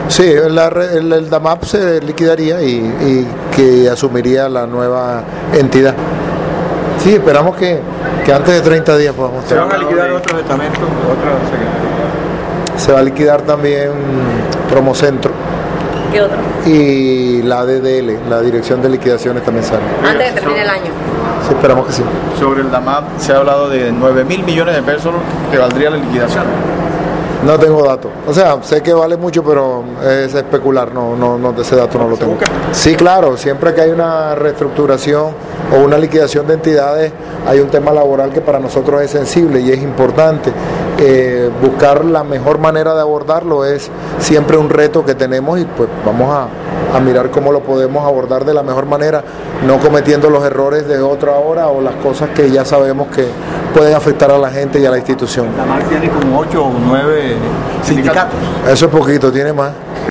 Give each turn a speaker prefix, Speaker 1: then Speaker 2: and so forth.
Speaker 1: Sí, el DAMAP se liquidaría y que asumiría la nueva entidad. Sí, esperamos que antes de 30 días podamos
Speaker 2: ¿Se van a liquidar otros estamentos, otras secretarías?
Speaker 1: Se va a liquidar también Promocentro.
Speaker 3: ¿Qué otro?
Speaker 1: Y la DDL, la Dirección de Liquidaciones, también sale.
Speaker 3: Antes de que termine el año.
Speaker 1: Sí, esperamos que sí.
Speaker 2: Sobre el DAMAP se ha hablado de 9.000 millones de pesos que valdría la liquidación.
Speaker 1: No tengo datos. O sea, sé que vale mucho, pero es especular, no ese dato no lo tengo. Sí, claro, siempre que hay una reestructuración o una liquidación de entidades, hay un tema laboral que para nosotros es sensible y es importante. Buscar la mejor manera de abordarlo es siempre un reto que tenemos y pues vamos a mirar cómo lo podemos abordar de la mejor manera, no cometiendo los errores de otra hora o las cosas que ya sabemos que pueden afectar a la gente y a la institución.
Speaker 2: La MAC tiene como 8 o 9 sindicatos.
Speaker 1: Eso es poquito, tiene más.